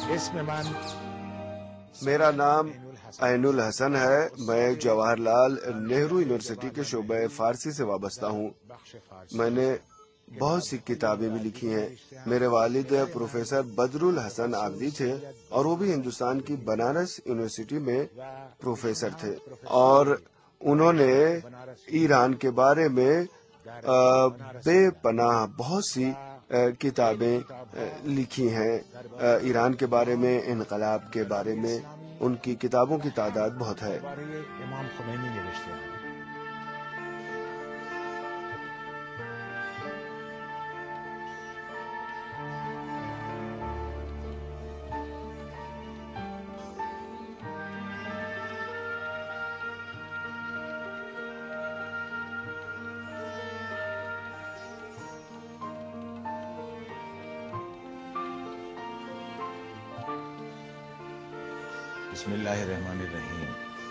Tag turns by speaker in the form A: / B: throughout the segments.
A: میرا نام عین الحسن ہے. میں جواہر لال نہرو یونیورسٹی کے شعبہ فارسی سے وابستہ ہوں. میں نے بہت سی کتابیں بھی لکھی ہیں. میرے والد پروفیسر بدر الحسن عابدی تھے اور وہ بھی ہندوستان کی بنارس یونیورسٹی میں پروفیسر تھے، اور انہوں نے ایران کے بارے میں بے پناہ بہت سی کتابیں لکھی ہیں. ایران کے بارے میں، انقلاب کے بارے میں ان کی کتابوں کی تعداد بہت ہے.
B: بسم اللہ الرحمن الرحیم.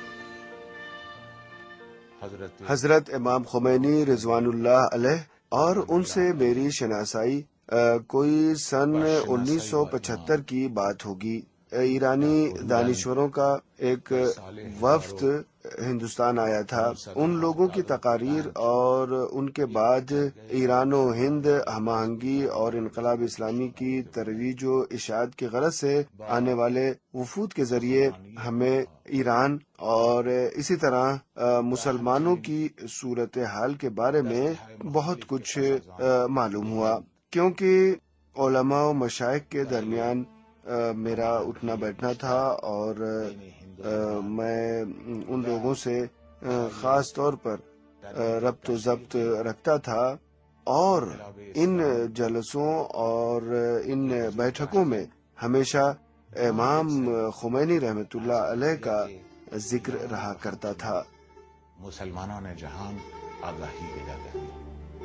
A: حضرت امام خمینی رضوان اللہ علیہ اور ان سے میری شناسائی کوئی سن 1975 کی بات ہوگی. ایرانی دانشوروں کا ایک وفد ہندوستان آیا تھا. ان لوگوں کی تقاریر اور ان کے بعد ایران و ہند ہم آہنگی اور انقلاب اسلامی کی ترویج و اشاعت کی غرض سے آنے والے وفود کے ذریعے ہمیں ایران اور اسی طرح مسلمانوں کی صورتحال کے بارے میں بہت کچھ معلوم ہوا، کیونکہ علماء و مشائخ کے درمیان میرا اٹھنا بیٹھنا تھا اور میں ان لوگوں سے خاص طور پر ربط و ضبط رکھتا تھا، اور ان جلسوں اور ان بیٹھکوں میں ہمیشہ امام خمینی رحمۃ اللہ علیہ کا ذکر رہا کرتا تھا.
B: مسلمانوں نے جہان آگاہی پیدا کر دی.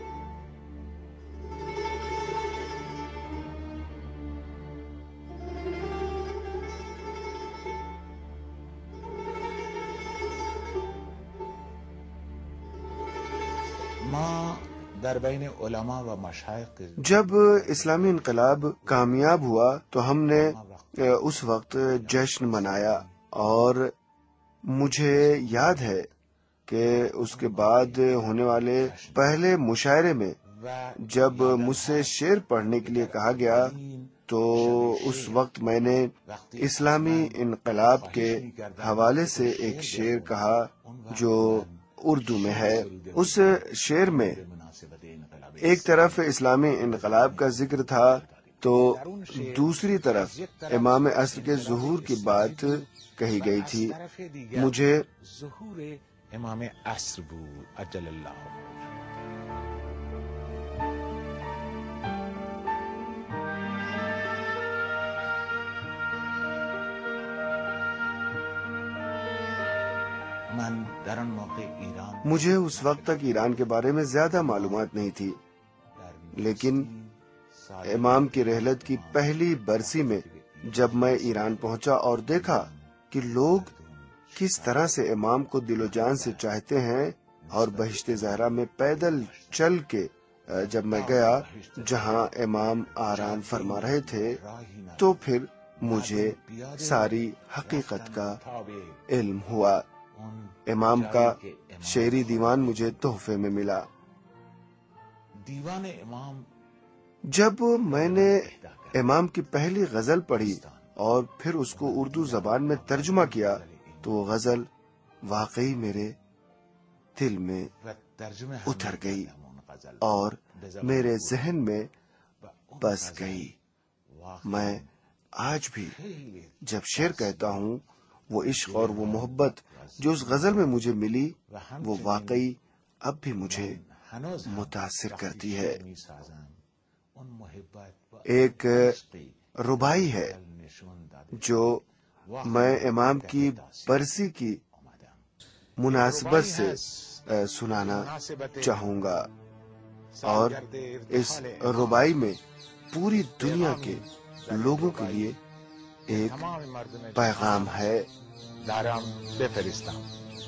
B: در بین علماء و مشائخ
A: جب اسلامی انقلاب کامیاب ہوا تو ہم نے اس وقت جشن منایا، اور مجھے یاد ہے کہ اس کے بعد ہونے والے پہلے مشاعرے میں جب مجھ سے شعر پڑھنے کے لیے کہا گیا تو اس وقت میں نے اسلامی انقلاب کے حوالے سے ایک شعر کہا جو اردو میں ہے. اس شعر میں ایک طرف اسلامی انقلاب کا ذکر تھا تو دوسری طرف امام عصر کے ظہور کی بات کہی گئی تھی. مجھے
B: ظہور امام عصر بود عجل اللہ.
A: مجھے اس وقت تک ایران کے بارے میں زیادہ معلومات نہیں تھی، لیکن امام کی رحلت کی پہلی برسی میں جب میں ایران پہنچا اور دیکھا کہ لوگ کس طرح سے امام کو دل و جان سے چاہتے ہیں، اور بہشت زہرا میں پیدل چل کے جب میں گیا جہاں امام آرام فرما رہے تھے، تو پھر مجھے ساری حقیقت کا علم ہوا. امام کا شعری دیوان مجھے تحفے میں ملا.
B: دیوان امام
A: جب میں نے امام کی پہلی غزل پڑھی اور پھر اس کو اردو زبان میں ترجمہ کیا تو وہ غزل واقعی میرے دل میں اتر گئی اور میرے ذہن میں بس گئی. میں آج بھی جب شعر کہتا ہوں، وہ عشق اور وہ محبت جو اس غزل میں مجھے ملی وہ واقعی اب بھی مجھے متاثر کرتی ہے. ایک ربائی ہے جو میں امام کی برسی کی مناسبت سے سنانا چاہوں گا، اور اس ربائی میں پوری دنیا کے لوگوں کے لیے ایک پیغام ہے.
B: دارم بفرستم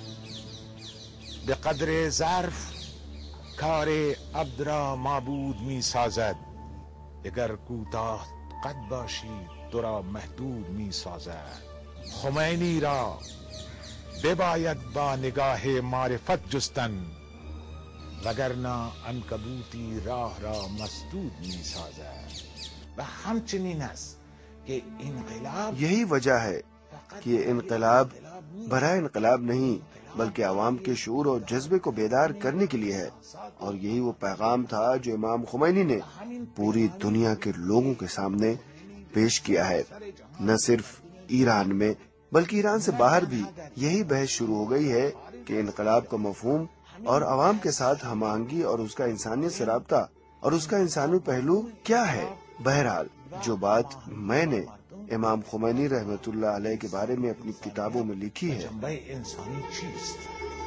B: به قدر ظرف کار عبد را معبود می سازد. اگر کوتاه قد باشی تو را محدود می سازد. خمینی را بباید با نگاه معرفت جستن، وگرنه عنکبوتی راه را مسدود می سازد. و همچنین است که انقلاب
A: یہی وجہ ہے کہ یہ انقلاب برائے انقلاب نہیں بلکہ عوام کے شعور اور جذبے کو بیدار کرنے کے لیے ہے، اور یہی وہ پیغام تھا جو امام خمینی نے پوری دنیا کے لوگوں کے سامنے پیش کیا ہے۔ نہ صرف ایران میں بلکہ ایران سے باہر بھی یہی بحث شروع ہو گئی ہے کہ انقلاب کا مفہوم اور عوام کے ساتھ ہم آہنگی اور اس کا انسانیت سے رابطہ اور اس کا انسانی پہلو کیا ہے۔ بہرحال جو بات میں نے امام خمینی رحمت اللہ علیہ کے بارے میں اپنی کتابوں میں لکھی ہے،
B: جنبه انسانی چیست؟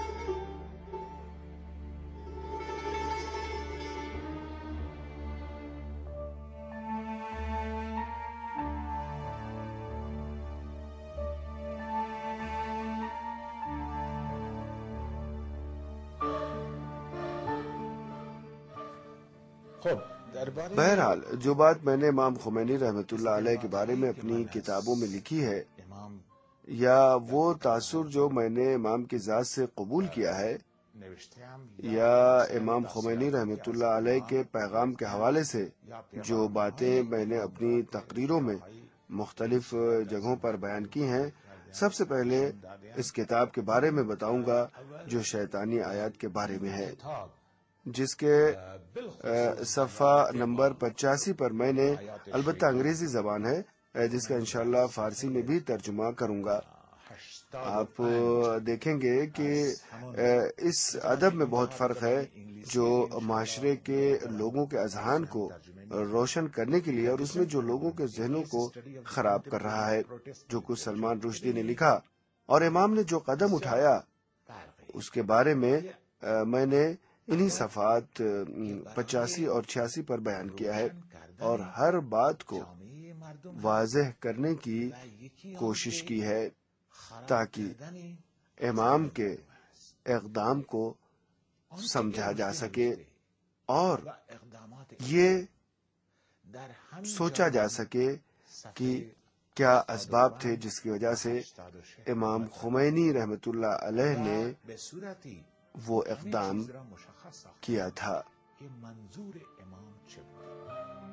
B: خب درباره
A: بہرحال جو بات میں نے امام خمینی رحمت اللہ علیہ کے بارے میں اپنی کتابوں میں لکھی ہے،
B: امام
A: یا وہ تاثر جو میں نے امام کی ذات سے قبول کیا ہے،
B: نوشتهام
A: یا امام خمینی رحمت اللہ علیہ کے پیغام کے حوالے سے جو باتیں میں نے اپنی تقریروں میں مختلف جگہوں پر بیان کی ہیں، سب سے پہلے اس کتاب کے بارے میں بتاؤں گا جو شیطانی آیات کے بارے میں ہے، جس کے صفحہ نمبر 85 پر میں نے، البتہ انگریزی زبان ہے جس کا انشاءاللہ فارسی میں بھی ترجمہ کروں گا، آپ دیکھیں گے کہ اس ادب میں بہت فرق ہے جو معاشرے کے لوگوں کے اذہان کو روشن کرنے کے لیے اور اس میں جو لوگوں کے ذہنوں کو خراب کر رہا ہے، جو کچھ سلمان رشدی نے لکھا اور امام نے جو قدم اٹھایا اس کے بارے میں میں نے انہی صفحات 85 اور 86 پر بیان کیا ہے، اور ہر بات کو واضح کرنے کی کوشش کی ہے تاکہ امام کے اقدام کو سمجھا جا سکے اور یہ سوچا جا سکے کہ کیا اسباب تھے جس کی وجہ سے امام خمینی رحمت اللہ علیہ نے وہ اقدام کیا تھا۔
B: کہ منظور امام چه بود.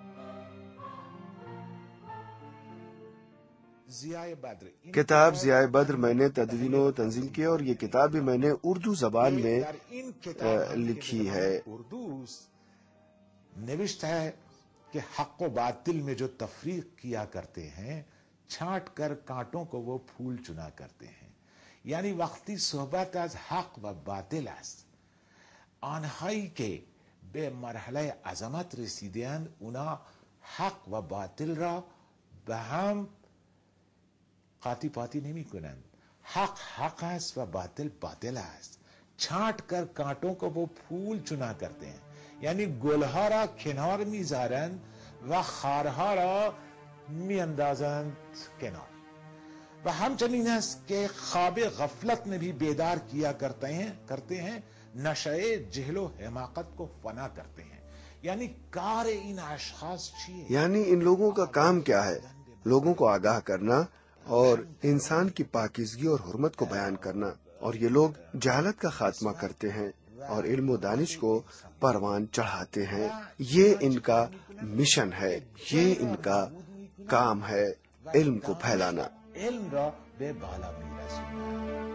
B: ضیاء بدر
A: کتاب ضیاء بدر میں نے تدوین و تنظیم کی اور یہ کتاب بھی میں نے اردو زبان میں
B: در این کتاب
A: لکھی ہے۔
B: اردوس نوشت ہے کہ حق و باطل میں جو تفریق کیا کرتے ہیں، چھانٹ کر کانٹوں کو وہ پھول چنا کرتے ہیں. یعنی وقتی صحبت از حق و باطل است، آنهایی که به مرحله عظمت رسیدند اونا حق و باطل را به هم قاطی پاتی نمی کنند. حق حق است و باطل باطل است. چھانٹ کر کانٹوں کو وہ پھول چنا کرتے ہیں، یعنی گلها را کنار میذارند و خارها را میاندازند کنار. و همچنین است که خواب غفلت میں بھی بیدار کیا کرتے ہیں، نشئے جہل و حماقت کو فنا کرتے ہیں. یعنی کار این اشخاص چیئے؟
A: یعنی ان لوگوں کا کام کیا ہے؟ لوگوں کو آگاہ کرنا اور انسان کی پاکیزگی اور حرمت کو بیان کرنا، اور یہ لوگ جہالت کا خاتمہ کرتے ہیں اور علم و دانش کو پروان چڑھاتے ہیں. یہ ان کا مشن ہے، یہ ان کا کام ہے، علم کو پھیلانا.
B: علم را به بالا میرسونند.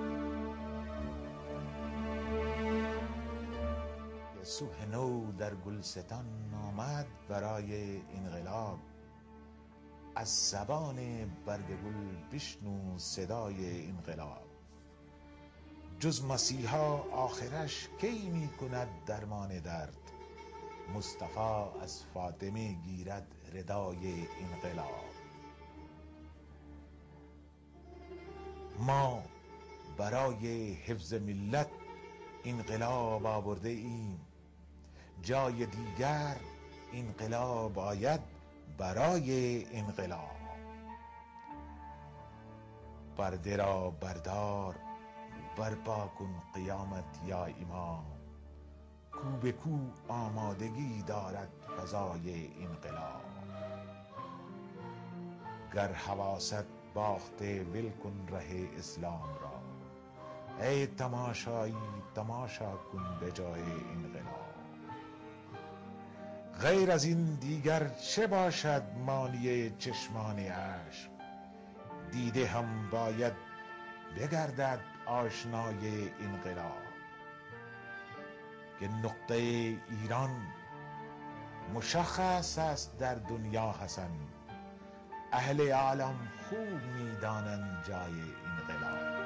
B: صبح نو در گلستان آمد برای انقلاب، از زبان برگ گل بشنو صدای انقلاب. جز مسیحا آخرش کی می کند درمان درد، مصطفی از فاطمه گیرد ردای انقلاب. ما برای حفظ ملت انقلاب آورده ایم، جای دیگر انقلاب آید برای انقلاب. پرده را بردار برپا کن قیامت یا امام، کو به کو آمادگی دارد فضای انقلاب. گر حواست باخته ول کن ره اسلام را، ای تماشایی تماشا کن به جای انقلاب. غیر از این دیگر چه باشد مانع چشمان اشک، دیده هم باید بگردد آشنای انقلاب. که نقطه ایران مشخص است در دنیا حسن، اهل عالم خوب میدانند جای انقلاب.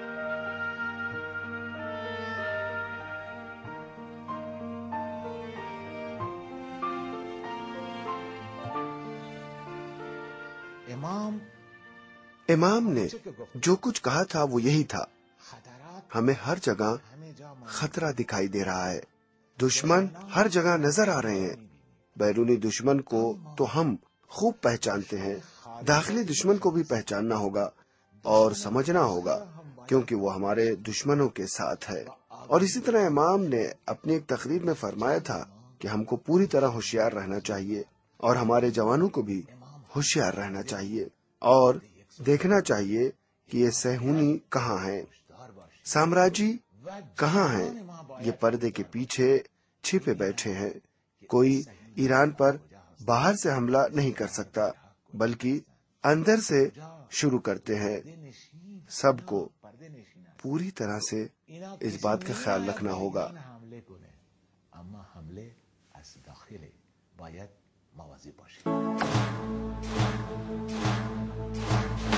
A: امام نے جو کچھ کہا تھا وہ یہی تھا. ہمیں ہر جگہ خطرہ دکھائی دے رہا ہے، دشمن ہر جگہ نظر آ رہے ہیں. بیرونی دشمن کو تو ہم خوب پہچانتے ہیں، داخلی دشمن کو بھی پہچاننا ہوگا اور سمجھنا ہوگا، کیونکہ وہ ہمارے دشمنوں کے ساتھ ہے. اور اسی طرح امام نے اپنی ایک تقریر میں فرمایا تھا کہ ہم کو پوری طرح ہوشیار رہنا چاہیے اور ہمارے جوانوں کو بھی ہوشیار رہنا چاہیے اور دیکھنا چاہیے کہ یہ صہیونی کہاں ہیں، سامراجی کہاں ہیں. یہ پردے کے پیچھے چھپے بیٹھے ہیں. کوئی ایران پر باہر سے حملہ نہیں کر سکتا، بلکہ اندر سے شروع کرتے ہیں. سب کو پوری طرح سے اس بات کا خیال رکھنا ہوگا.
B: اما حمله از داخل باید مواظب باشید.